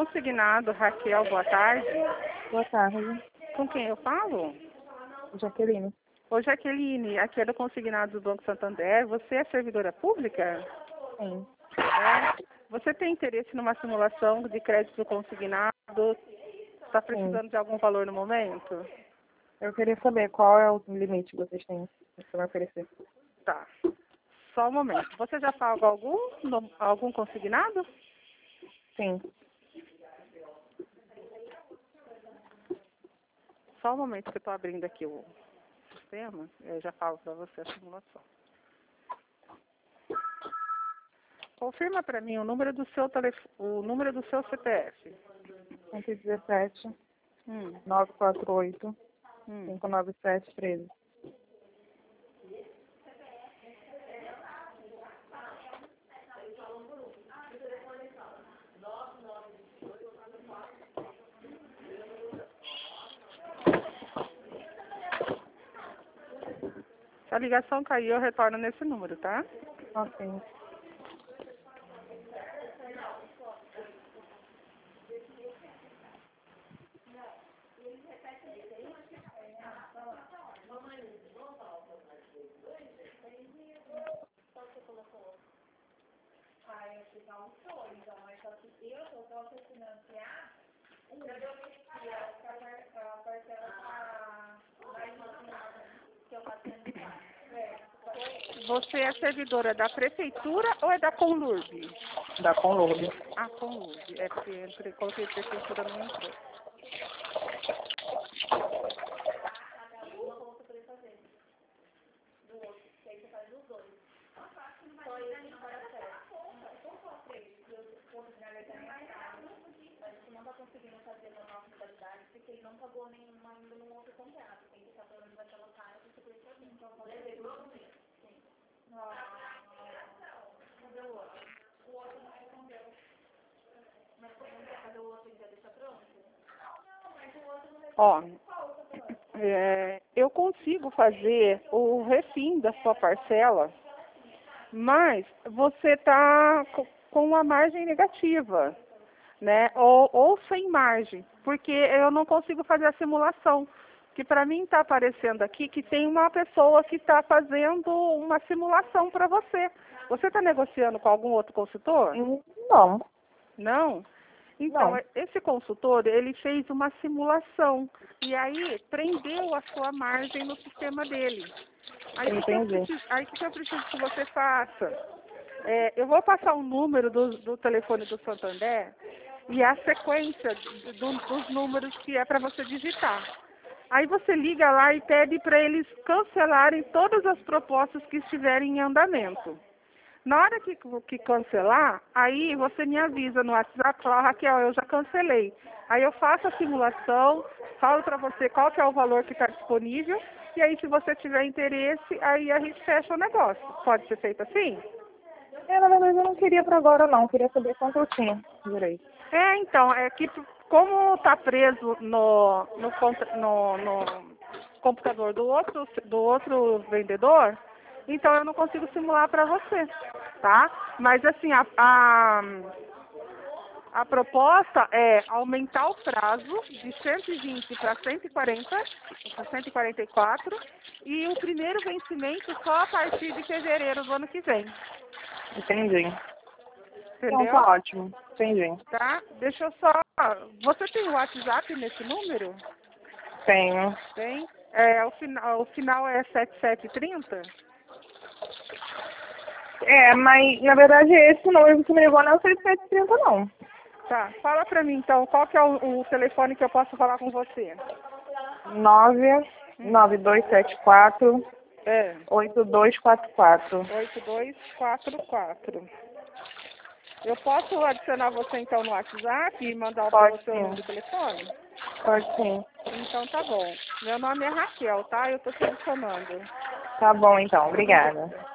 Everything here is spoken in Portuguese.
consignado, Raquel, boa tarde. Boa tarde, Com quem eu falo? Jaqueline. Ô, Jaqueline, aqui é do consignado do Banco Santander. Você é servidora pública? Sim. É. Você tem interesse numa simulação de crédito consignado? Está precisando de algum valor no momento? Eu queria saber qual é o limite que vocês têm para me oferecer. Tá. Só um momento. Você já paga algum consignado? Sim. Só um momento que eu estou abrindo aqui o sistema. Eu já falo para você a simulação. Confirma para mim o número do seu CPF. 117 948 597 13. Se a ligação cair, eu retorno nesse número, tá? Ok. Você é servidora da prefeitura ou é da Conlurb? Da Conlurb. Ah, Conlurb. É porque coloquei prefeitura não entrou. Ó, eu consigo fazer o refim da sua parcela, mas você está com uma margem negativa, né? Ou sem margem, porque eu não consigo fazer a simulação. Que para mim está aparecendo aqui que tem uma pessoa que está fazendo uma simulação para você. Você está negociando com algum outro consultor? Não. Não? Então, Não. esse consultor, ele fez uma simulação e aí prendeu a sua margem no sistema dele. Aí o que eu preciso que você faça? Eu vou passar o número do telefone do Santander e a sequência dos números que é para você digitar. Aí você liga lá e pede para eles cancelarem todas as propostas que estiverem em andamento. Na hora que cancelar, aí você me avisa no WhatsApp, fala, Raquel, eu já cancelei. Aí eu faço a simulação, falo para você qual que é o valor que está disponível, e aí se você tiver interesse, aí a gente fecha o negócio. Pode ser feito assim? Na verdade eu não queria para agora não, eu queria saber quanto eu tinha direito. Então, é que como está preso no computador do outro vendedor, então eu não consigo simular para você, tá? Mas assim, a proposta é aumentar o prazo de 120 para 144 e o primeiro vencimento só a partir de fevereiro do ano que vem. Entendi. Entendeu? Então tá ótimo. Entendi. Tá? Deixa eu só... Você tem o WhatsApp nesse número? Tenho. Tem? O final é 7730? Mas na verdade esse número que me ligou não é o 6730 não. Tá. Fala pra mim então, qual que é o telefone que eu posso falar com você? 99274 8244. 8244. Eu posso adicionar você então no WhatsApp e mandar para Pode você o sim. número do telefone? Pode sim. Então tá bom. Meu nome é Raquel, tá? Eu tô te adicionando. Tá bom então, obrigada.